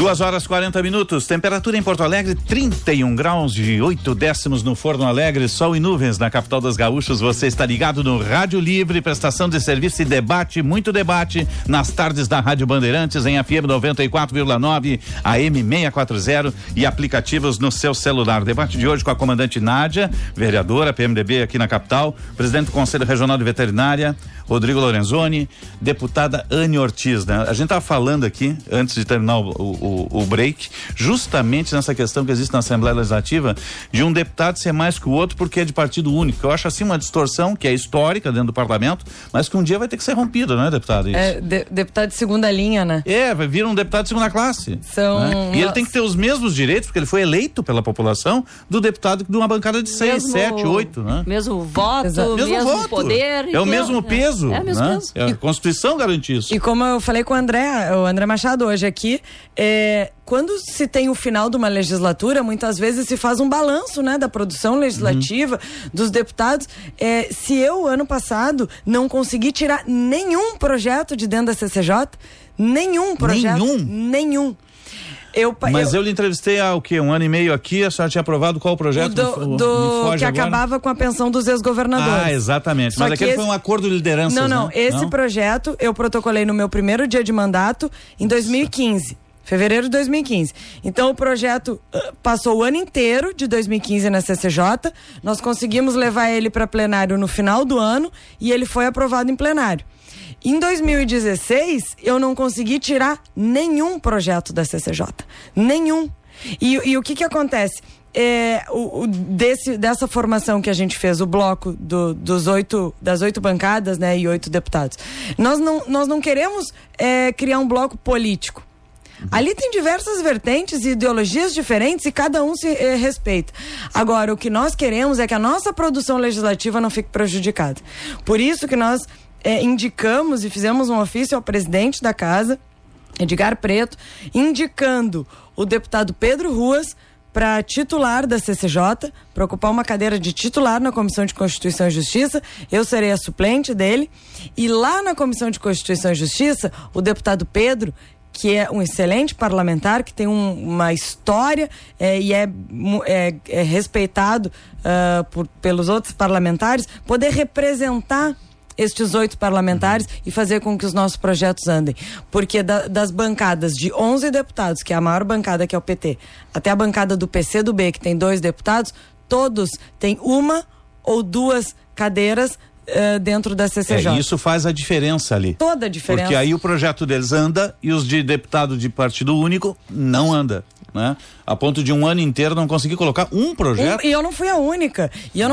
2h40, temperatura em Porto Alegre 31 graus e 8 décimos no Forno Alegre, sol e nuvens na capital das gaúchas. Você está ligado no Rádio Livre, prestação de serviço e debate, muito debate nas tardes da Rádio Bandeirantes em FM 94,9, AM 640 e aplicativos no seu celular. Debate de hoje com a comandante Nádia, vereadora PMDB aqui na capital, presidente do Conselho Regional de Veterinária Rodrigo Lorenzoni, deputada Anne Ortiz, né? A gente estava falando aqui, antes de terminar o break, justamente nessa questão que existe na Assembleia Legislativa, de um deputado ser mais que o outro porque é de partido único. Eu acho assim uma distorção que é histórica dentro do parlamento, mas que um dia vai ter que ser rompida, não é, deputado? Isso. Deputado de segunda linha, né? Vai vir um deputado de segunda classe. Né? E ele tem que ter os mesmos direitos, porque ele foi eleito pela população, do deputado de uma bancada de 6, 7, 8, né? Mesmo voto, mesmo voto. Poder. É o mesmo peso. É o mesmo peso. A Constituição garante isso. E como eu falei com o André Machado hoje aqui, quando se tem o final de uma legislatura, muitas vezes se faz um balanço, né, da produção legislativa dos deputados. Se eu, ano passado, não consegui tirar nenhum projeto de dentro da CCJ, nenhum projeto. Nenhum. Mas eu lhe entrevistei há um ano e meio aqui, a senhora tinha aprovado qual projeto? Que acabava com a pensão dos ex-governadores. Exatamente. Mas aquele foi um acordo de liderança. Não, esse projeto eu protocolei no meu primeiro dia de mandato em 2015. Fevereiro de 2015. Então o projeto passou o ano inteiro de 2015 na CCJ, nós conseguimos levar ele para plenário no final do ano e ele foi aprovado em plenário. Em 2016, eu não consegui tirar nenhum projeto da CCJ. Nenhum. E o que acontece? Dessa formação que a gente fez, o bloco das 8 bancadas, né, e 8 deputados. Nós não queremos criar um bloco político. Ali tem diversas vertentes e ideologias diferentes e cada um se respeita. Agora, o que nós queremos é que a nossa produção legislativa não fique prejudicada. Por isso que nós indicamos e fizemos um ofício ao presidente da casa, Edgar Preto, indicando o deputado Pedro Ruas para titular da CCJ, para ocupar uma cadeira de titular na Comissão de Constituição e Justiça. Eu serei a suplente dele. E lá na Comissão de Constituição e Justiça, o deputado Pedro, que é um excelente parlamentar, que tem uma história e é respeitado pelos outros parlamentares, poder representar estes 8 parlamentares e fazer com que os nossos projetos andem. Porque das bancadas de 11 deputados, que é a maior bancada, que é o PT, até a bancada do PCdoB, que tem 2 deputados, todos têm 1 ou 2 cadeiras dentro da CCJ. Isso faz a diferença ali. Toda a diferença. Porque aí o projeto deles anda e os de deputado de partido único não anda, né? A ponto de um ano inteiro não conseguir colocar um projeto. E eu não fui a única.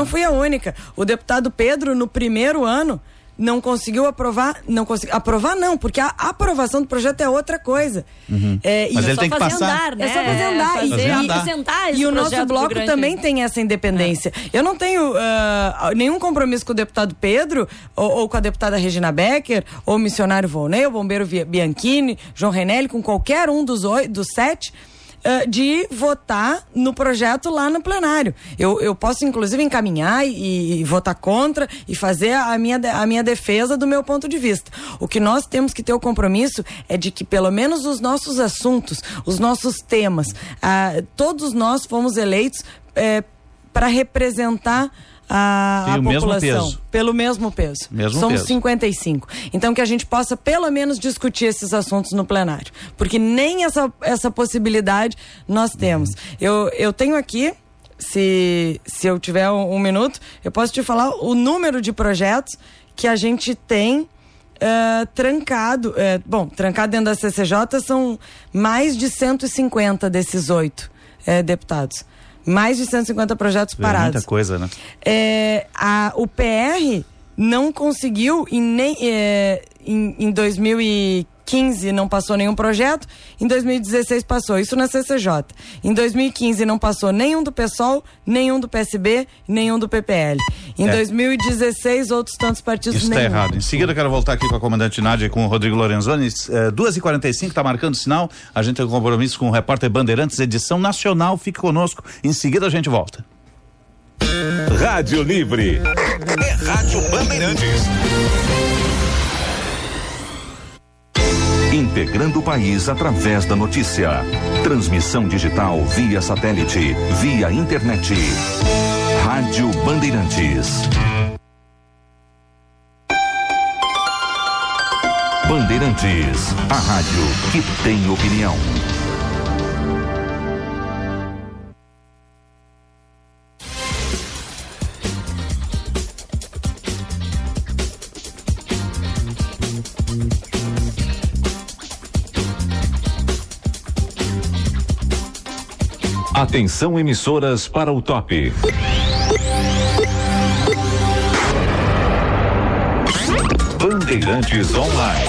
O deputado Pedro, no primeiro ano, não conseguiu aprovar, porque a aprovação do projeto é outra coisa. Mas ele tem que passar. É só fazer andar. Apresentar esse e o nosso bloco também tem essa independência. Eu não tenho nenhum compromisso com o deputado Pedro, ou com a deputada Regina Becker, ou o missionário Volney, o bombeiro Bianchini, João Renelli, com qualquer um dos 7, de votar no projeto lá no plenário. Eu posso, inclusive, encaminhar e votar contra e fazer a minha defesa do meu ponto de vista. O que nós temos que ter o compromisso é de que, pelo menos, os nossos assuntos, os nossos temas, todos nós fomos eleitos para representar a população pelo mesmo peso. Somos 55. Então que a gente possa pelo menos discutir esses assuntos no plenário, porque nem essa possibilidade nós temos. Eu tenho aqui, se eu tiver um minuto, eu posso te falar o número de projetos que a gente tem trancado. Trancado dentro da CCJ são mais de 150 desses 8 deputados. Mais de 150 projetos parados. Muita coisa, né? O PR não conseguiu, em 2015 não passou nenhum projeto, em 2016 passou, isso na CCJ. Em 2015 não passou nenhum do PSOL, nenhum do PSB, nenhum do PPL. Em 2016, outros tantos partidos. Isso está errado. Em seguida eu quero voltar aqui com a comandante Nádia e com o Rodrigo Lorenzoni. 2h45, está marcando o sinal. A gente tem um compromisso com o repórter Bandeirantes, edição nacional. Fique conosco. Em seguida a gente volta. Rádio Livre. É Rádio Bandeirantes. integrando o país através da notícia. Transmissão digital via satélite, via internet. Rádio Bandeirantes. Bandeirantes, a rádio que tem opinião. Atenção, emissoras, para o top. Bandeirantes Online.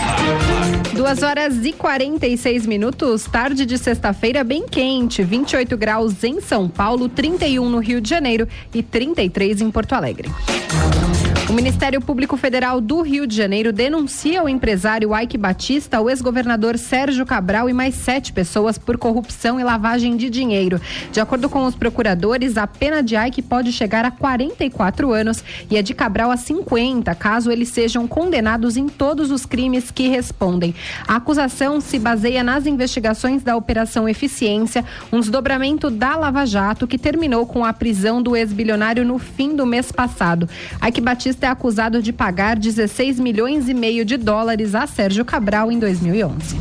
2h46, tarde de sexta-feira bem quente, 28 graus em São Paulo, 31 no Rio de Janeiro e 33 em Porto Alegre. O Ministério Público Federal do Rio de Janeiro denuncia o empresário Eike Batista, o ex-governador Sérgio Cabral e mais 7 pessoas por corrupção e lavagem de dinheiro. De acordo com os procuradores, a pena de Eike pode chegar a 44 anos e a de Cabral a 50, caso eles sejam condenados em todos os crimes que respondem. A acusação se baseia nas investigações da Operação Eficiência, um desdobramento da Lava Jato que terminou com a prisão do ex-bilionário no fim do mês passado. Eike Batista é acusado de pagar 16 milhões e meio de dólares a Sérgio Cabral em 2011.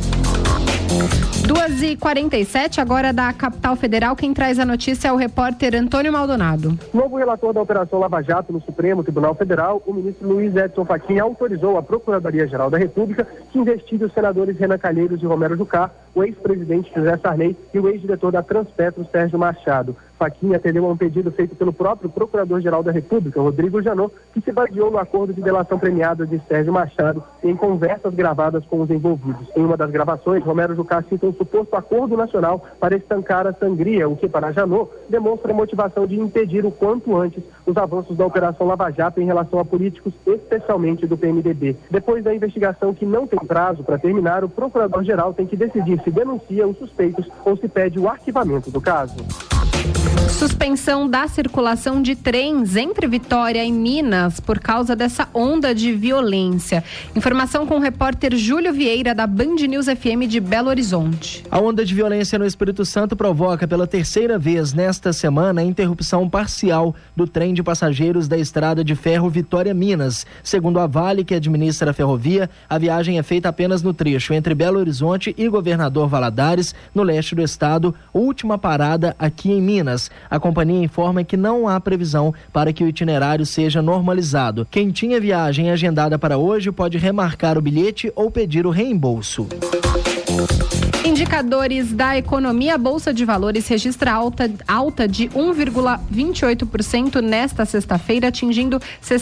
2h47, agora da capital federal, quem traz a notícia é o repórter Antônio Maldonado. Novo relator da Operação Lava Jato no Supremo Tribunal Federal, o ministro Luiz Edson Fachin autorizou a Procuradoria-Geral da República que investigue os senadores Renan Calheiros e Romero Jucá, o ex-presidente José Sarney e o ex-diretor da Transpetro, Sérgio Machado. Fachin atendeu a um pedido feito pelo próprio Procurador-Geral da República, Rodrigo Janot, que se baseou no acordo de delação premiada de Sérgio Machado em conversas gravadas com os envolvidos. Em uma das gravações, Romero Jucá cita um suposto acordo nacional para estancar a sangria, o que para Janot demonstra a motivação de impedir o quanto antes os avanços da Operação Lava Jato em relação a políticos, especialmente do PMDB. Depois da investigação que não tem prazo para terminar, o Procurador-Geral tem que decidir se denuncia os suspeitos ou se pede o arquivamento do caso. Suspensão da circulação de trens entre Vitória e Minas por causa dessa onda de violência. Informação com o repórter Júlio Vieira da Band News FM de Belo Horizonte. A onda de violência no Espírito Santo provoca pela terceira vez nesta semana a interrupção parcial do trem de passageiros da estrada de ferro Vitória-Minas. Segundo a Vale, que administra a ferrovia, a viagem é feita apenas no trecho entre Belo Horizonte e Governador Valadares, no leste do estado, última parada aqui em Minas. A companhia informa que não há previsão para que o itinerário seja normalizado. Quem tinha viagem agendada para hoje pode remarcar o bilhete ou pedir o reembolso. Indicadores da economia, a Bolsa de Valores registra alta de 1,28% nesta sexta-feira, atingindo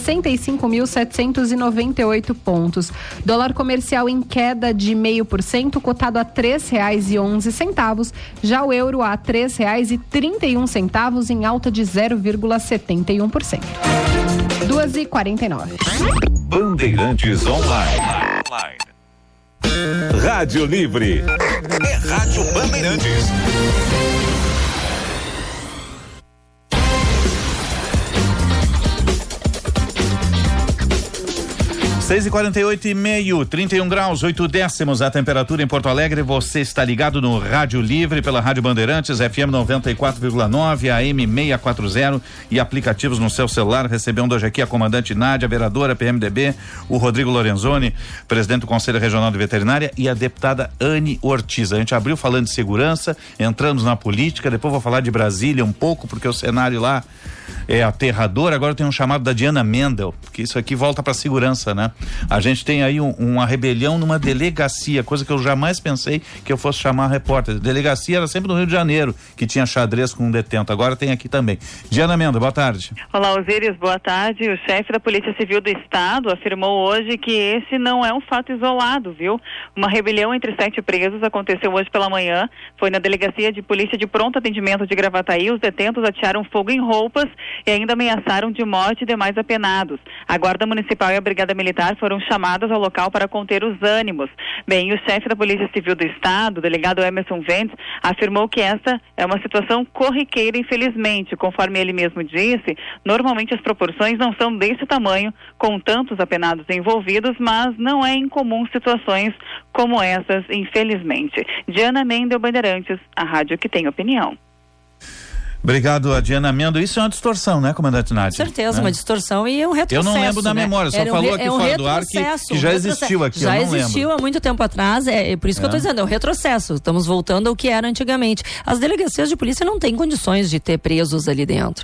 65.798 pontos. Dólar comercial em queda de 0,5%, cotado a R$ 3,11. Já o euro a R$ 3,31, em alta de 0,71%. 2h49. Bandeirantes Online. Rádio Livre. É Rádio Bandeirantes. 6h48,5, 31 graus, 8 décimos a temperatura em Porto Alegre. Você está ligado no Rádio Livre pela Rádio Bandeirantes, FM 94,9, AM 640 e aplicativos no seu celular. Recebendo hoje aqui a comandante Nádia, vereadora PMDB, o Rodrigo Lorenzoni, presidente do Conselho Regional de Veterinária, e a deputada Anne Ortiz. A gente abriu falando de segurança, entramos na política, depois vou falar de Brasília um pouco, porque o cenário lá é aterrador. Agora tem um chamado da Diana Mendel, que isso aqui volta para segurança, né? A gente tem aí uma rebelião numa delegacia, coisa que eu jamais pensei que eu fosse chamar repórter. Delegacia era sempre no Rio de Janeiro, que tinha xadrez com um detento. Agora tem aqui também. Diana Mendel, boa tarde. Olá, Osíris, boa tarde. O chefe da Polícia Civil do Estado afirmou hoje que esse não é um fato isolado, viu? Uma rebelião entre 7 presos aconteceu hoje pela manhã. Foi na Delegacia de Polícia de Pronto Atendimento de Gravataí. Os detentos atearam fogo em roupas e ainda ameaçaram de morte demais apenados. A Guarda Municipal e a Brigada Militar Militar foram chamadas ao local para conter os ânimos. Bem, o chefe da Polícia Civil do Estado, o delegado Emerson Ventes, afirmou que esta é uma situação corriqueira, infelizmente. Conforme ele mesmo disse, normalmente as proporções não são desse tamanho, com tantos apenados envolvidos, mas não é incomum situações como essas, infelizmente. Diana Mendel, Bandeirantes, a rádio que tem opinião. Obrigado, Diana Mendo. Isso é uma distorção, né, comandante Nádia? Com certeza, uma distorção e um retrocesso. Eu não lembro da memória, só falou aqui fora do ar que já existiu aqui, já existiu há muito tempo atrás, é por isso que eu estou dizendo, é um retrocesso. Estamos voltando ao que era anticamente. As delegacias de polícia não têm condições de ter presos ali dentro.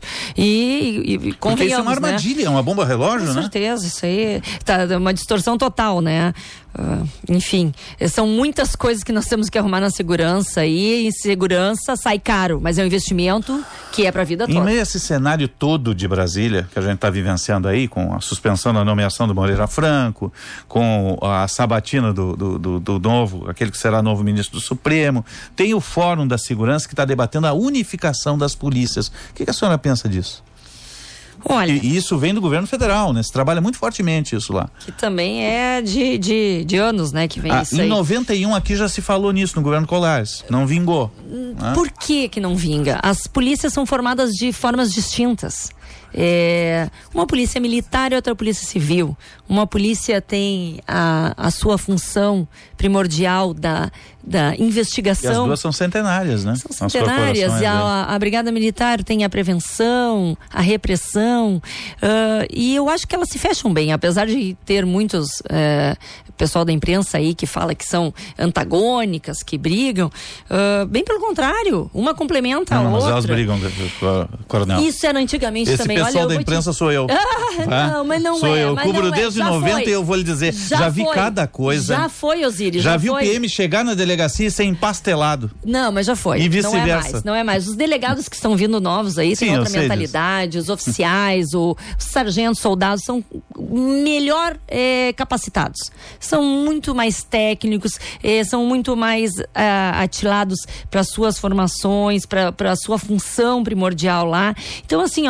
E convenhamos, porque isso é uma armadilha, é uma bomba relógio, né? Com certeza, isso aí tá uma distorção total, né? Enfim, são muitas coisas que nós temos que arrumar na segurança e em segurança sai caro, mas é um investimento que é para a vida toda. Em meio a esse cenário todo de Brasília que a gente está vivenciando aí, com a suspensão da nomeação do Moreira Franco, com a sabatina do novo, aquele que será novo ministro do Supremo, tem o Fórum da Segurança que está debatendo a unificação das polícias. O que a senhora pensa disso? Olha, e isso vem do governo federal, né? Se trabalha muito fortemente isso lá. Que também é de anos, né? Que vem isso aí. Em 91 aqui já se falou nisso no governo Colares. Não vingou. Por que não vinga? As polícias são formadas de formas distintas. Uma polícia militar e outra polícia civil. Uma polícia tem a sua função primordial da investigação. E as duas são centenárias, né? São centenárias. E a Brigada Militar tem a prevenção, a repressão, e eu acho que elas se fecham bem, apesar de ter muitos pessoal da imprensa aí que fala que são antagônicas, que brigam, bem pelo contrário, uma complementa a outra. Mas elas brigam, coronel. Isso era antigamente também. Esse pessoal da imprensa sou eu. Não, mas não sou é. eu. Cubro desde 90 e eu vou lhe dizer, já vi cada coisa. Já foi, Osíris. Já vi o PM chegar na delegacia e ser empastelado. Não, mas já foi. E vice-versa. Não é mais. Os delegados que estão vindo novos aí têm outra mentalidade, os oficiais, os sargentos, soldados são melhor capacitados. São muito mais técnicos, são muito mais atilados para suas formações, para a sua função primordial lá. Então, assim,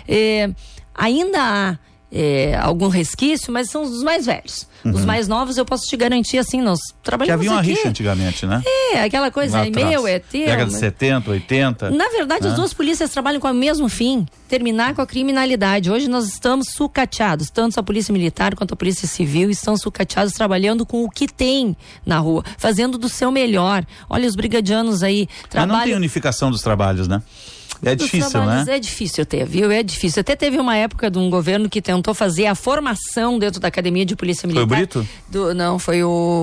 ainda há algum resquício, mas são os mais velhos. Os mais novos, eu posso te garantir, assim, nós trabalhamos aqui. Que havia uma rixa antigamente, né? Aquela coisa, meu, é teu. Década de 70, 80. Na verdade, as duas polícias trabalham com o mesmo fim, terminar com a criminalidade. Hoje nós estamos sucateados, tanto a Polícia Militar quanto a Polícia Civil estão sucateados trabalhando com o que tem na rua, fazendo do seu melhor. Olha, os brigadianos aí trabalham... Mas não tem unificação dos trabalhos, né? É difícil, né? É difícil ter, viu? É difícil. Até teve uma época de um governo que tentou fazer a formação dentro da Academia de Polícia Militar. Foi o Brito? Não, foi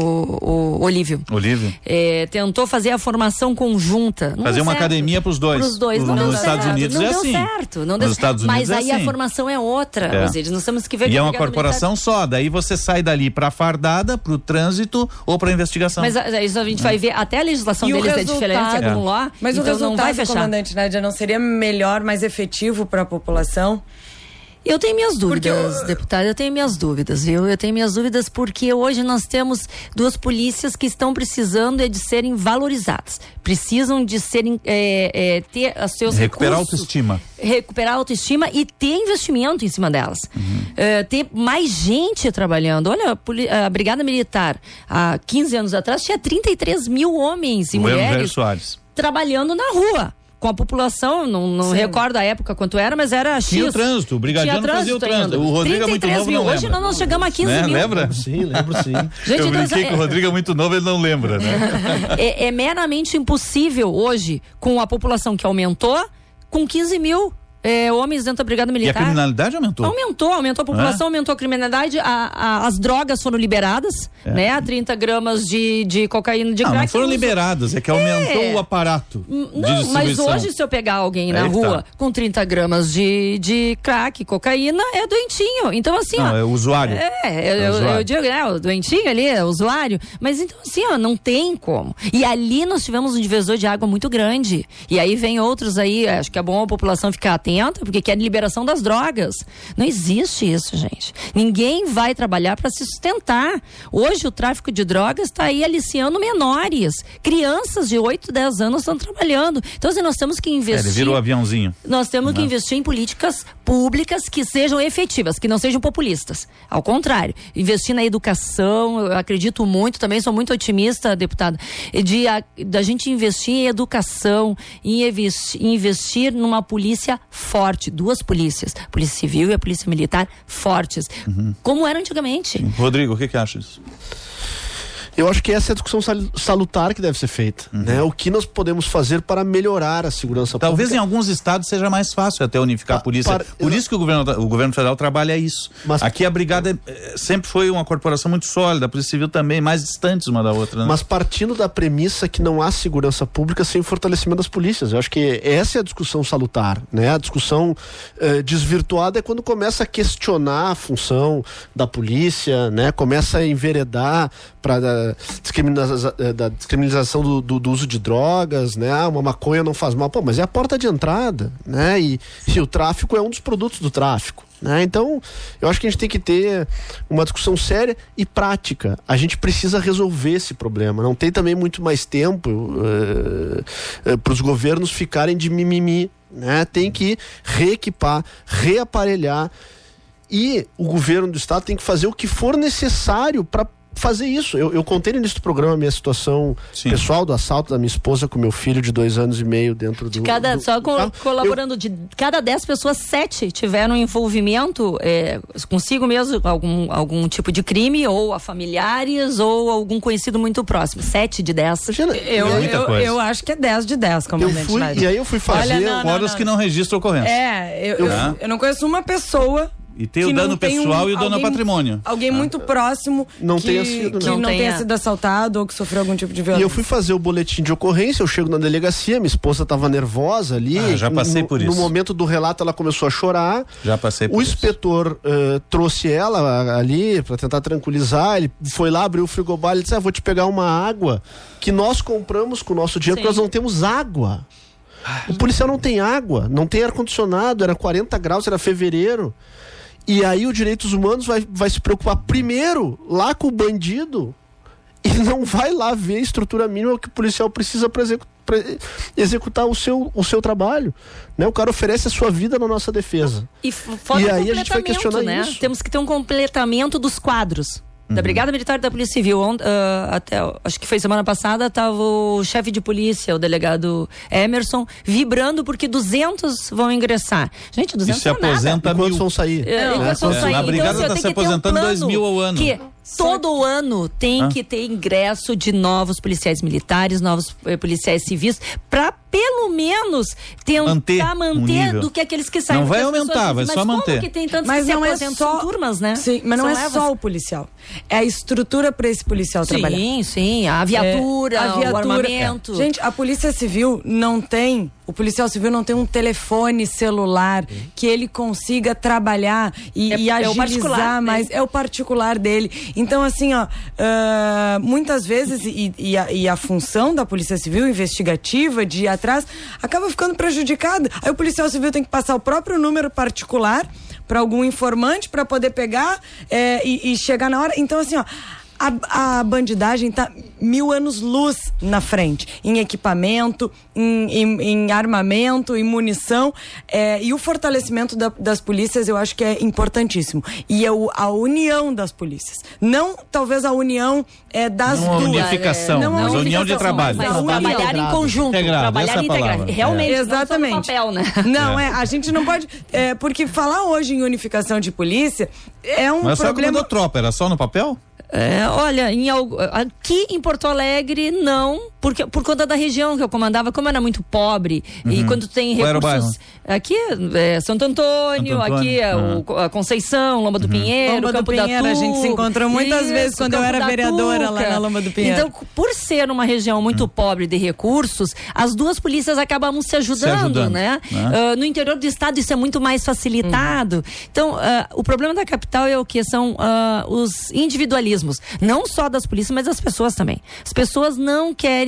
o Olívio. Olívio? Tentou fazer a formação conjunta. Não fazer uma academia para os dois. Para os dois. Não nos Estados Unidos não é deu assim. Certo. Não nos Estados Unidos mas aí assim. A formação é outra. Ou seja, nós temos que ver e é uma corporação só. Daí você sai dali para a fardada, para o trânsito ou para a investigação. Mas isso a gente vai ver. Até a legislação deles é diferente, algum lá. Mas então o resultado, não vai fechar. comandante Nádia, não seria melhor, mais efetivo para a população? Eu tenho minhas dúvidas, deputada, eu tenho minhas dúvidas, viu? Eu tenho minhas dúvidas porque hoje nós temos duas polícias que estão precisando de serem valorizadas. Precisam de serem, ter os seus recuperar recursos. Autoestima. Recuperar a autoestima e ter investimento em cima delas. Ter mais gente trabalhando. Olha, a Brigada Militar, há 15 anos atrás, tinha 33 mil homens e mulheres trabalhando na rua. Com a população, não recordo a época quanto era, mas era X. Tinha o trânsito, o brigadiano fazia o trânsito. O Rodrigo é muito novo, não Hoje nós chegamos a 15 mil. Lembra? Sim, lembro sim. Gente, eu brinquei que o Rodrigo é muito novo, ele não lembra, né? É meramente impossível hoje, com a população que aumentou, com 15 mil homens dentro da Brigada Militar. E a criminalidade aumentou? Aumentou a população, aumentou a criminalidade, as drogas foram liberadas, né? 30 gramas de cocaína, de crack. Não foram liberadas, é que aumentou o aparato de distribuição. Mas hoje, se eu pegar alguém na rua com 30 gramas de crack, cocaína, é doentinho. Então, assim, é usuário. Eu digo, o doentinho ali, é usuário. Mas então, assim, não tem como. E ali nós tivemos um divisor de água muito grande. E aí vem outros aí, acho que é bom a população ficar atenta 70, porque querem liberação das drogas. Não existe isso, gente. Ninguém vai trabalhar para se sustentar. Hoje o tráfico de drogas está aí aliciando menores. Crianças de 8, 10 anos estão trabalhando. Então, assim, nós temos que investir... Ele virou aviãozinho. Nós temos que investir em políticas públicas que sejam efetivas, que não sejam populistas. Ao contrário, investir na educação, eu acredito muito, também sou muito otimista, deputada, da gente investir em educação, em investir numa polícia forte, 2 polícias, a Polícia Civil e a Polícia Militar fortes, como era antigamente. Sim. Rodrigo, o que acha disso? Eu acho que essa é a discussão salutar que deve ser feita, né? O que nós podemos fazer para melhorar a segurança pública. Talvez em alguns estados seja mais fácil até unificar a polícia. Por isso que o governo federal trabalha isso. Mas, aqui a brigada sempre foi uma corporação muito sólida, a Polícia Civil também, mais distantes uma da outra, né? Mas partindo da premissa que não há segurança pública sem fortalecimento das polícias. Eu acho que essa é a discussão salutar, né? A discussão desvirtuada é quando começa a questionar a função da polícia, né? Começa a enveredar para da descriminalização do uso de drogas, né? Uma maconha não faz mal. Pô, mas é a porta de entrada, né? E o tráfico é um dos produtos do tráfico, né? Então, eu acho que a gente tem que ter uma discussão séria e prática. A gente precisa resolver esse problema. Não tem também muito mais tempo para os governos ficarem de mimimi, né? Tem que reequipar, reaparelhar, e o governo do estado tem que fazer o que for necessário para fazer isso. Eu contei no início do programa a minha situação pessoal do assalto da minha esposa com meu filho de 2 anos e meio dentro do... Colaborando, de cada 10 pessoas, 7 tiveram envolvimento consigo mesmo, algum tipo de crime, ou a familiares, ou algum conhecido muito próximo. 7 de 10. Eu acho que é 10 de 10, comandante. E aí eu fui fazer... Fora os que não registram ocorrência. Eu não conheço uma pessoa... E tem o dano pessoal e o dano ao patrimônio. Alguém muito próximo que não tenha sido assaltado ou que sofreu algum tipo de violência. E eu fui fazer o boletim de ocorrência, eu chego na delegacia, minha esposa estava nervosa ali. Já passei por isso. No momento do relato ela começou a chorar. Já passei por isso. O inspetor trouxe ela ali para tentar tranquilizar, ele foi lá, abriu o frigobar, ele disse, vou te pegar uma água que nós compramos com o nosso dinheiro, porque nós não temos água. O policial não tem água, não tem ar-condicionado, era 40 graus, era fevereiro. E aí o Direitos Humanos vai se preocupar primeiro lá com o bandido e não vai lá ver a estrutura mínima que o policial precisa para executar o seu trabalho, né? O cara oferece a sua vida na nossa defesa. E aí a gente vai questionar, né? Isso. Temos que ter um completamento dos quadros. Da Brigada Militar da Polícia Civil. Até, acho que foi semana passada, estava o chefe de polícia, o delegado Emerson, vibrando porque 200 vão ingressar. Gente, 200 e se aposenta quantos vão sair? A Brigada está se aposentando 2 mil ao ano. Todo ano tem que ter ingresso de novos policiais militares, novos policiais civis, para pelo menos tentar manter do que aqueles que saem. Não vai aumentar, vai só manter. Que tem tantos que se aposentam, são turmas, né? Sim, mas não é só o policial. É a estrutura para esse policial trabalhar. Sim, a viatura, o armamento. Gente, a Polícia Civil não tem... O policial civil não tem um telefone celular que ele consiga trabalhar e agilizar mais. É o particular dele. Então, assim, muitas vezes, e a função da Polícia Civil investigativa de ir atrás acaba ficando prejudicada. Aí o policial civil tem que passar o próprio número particular para algum informante para poder pegar e chegar na hora. Então, assim, a bandidagem está 1000 anos-luz na frente, em equipamento, em armamento, em munição, e o fortalecimento das polícias eu acho que é importantíssimo. E a união das polícias. Não, talvez, a união das duas. Unificação, mas a união de trabalho. Mas trabalhar em conjunto, trabalhar integrado. Realmente, exatamente. Não só no papel, né? Não, a gente não pode... porque falar hoje em unificação de polícia é um mas problema... Mas tropa, era só no papel? Olha, aqui em Porto Alegre não, porque por conta da região que eu comandava, como era muito pobre, e quando tem recursos, aqui é Santo Antônio, aqui é a Conceição, Lomba do Pinheiro, Campo da Tuca. A gente se encontrou muitas vezes quando eu era vereadora lá na Lomba do Pinheiro. Então, por ser uma região muito pobre de recursos, as duas polícias acabam se ajudando, né? No interior do estado isso é muito mais facilitado. Então, o problema da capital é o que? São os individualismos. Não só das polícias, mas das pessoas também. As pessoas não querem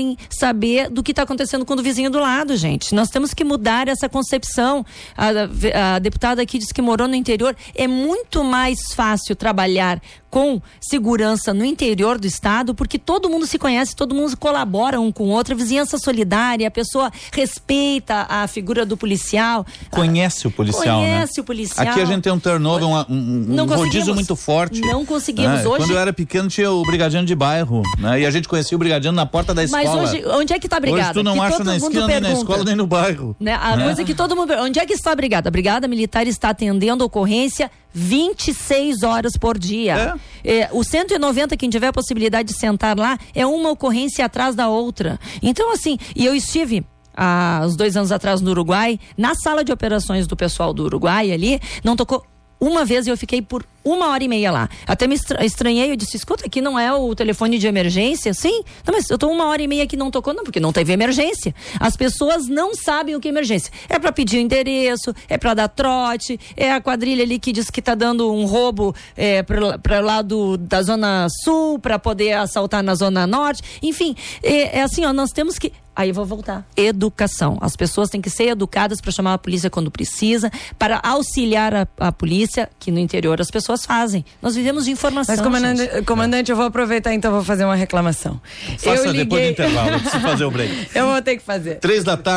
querem saber do que está acontecendo com o vizinho do lado, gente. Nós temos que mudar essa concepção. A deputada aqui disse que morou no interior. É muito mais fácil trabalhar com segurança no interior do estado, porque todo mundo se conhece, todo mundo colabora um com o outro, a vizinhança solidária, a pessoa respeita a figura do policial. Conhece o policial, Conhece o policial. Aqui a gente tem um turnover, um rodízio muito forte. Não conseguimos hoje. Quando eu era pequeno tinha o brigadiano de bairro, né? E a gente conhecia o brigadiano na porta da escola. Mas hoje, onde é que está a brigada? Hoje tu não acha na esquina, nem na escola, nem no bairro. Né? A coisa que todo mundo pergunta, onde é que está a brigada? A brigada militar está atendendo ocorrência 26 horas por dia. O 190, quem tiver a possibilidade de sentar lá, é uma ocorrência atrás da outra. Então, assim, e eu estive há uns 2 anos atrás no Uruguai, na sala de operações do pessoal do Uruguai ali, não tocou uma vez e eu fiquei por 1h30 lá. Até me estranhei, eu disse, escuta, aqui não é o telefone de emergência? Sim, não, mas eu tô 1h30 aqui, não tocou, não, porque não teve emergência. As pessoas não sabem o que é emergência. É para pedir o endereço, é para dar trote, é a quadrilha ali que diz que tá dando um roubo para lá da Zona Sul, para poder assaltar na Zona Norte. Enfim, é assim, ó, nós temos que... Aí eu vou voltar. Educação. As pessoas têm que ser educadas para chamar a polícia quando precisa, para auxiliar a polícia, que no interior as pessoas fazem. Nós vivemos de informação. Mas, comandante, eu vou aproveitar então, vou fazer uma reclamação. Faça depois do intervalo, eu preciso fazer o break. Eu vou ter que fazer. 3 da tarde.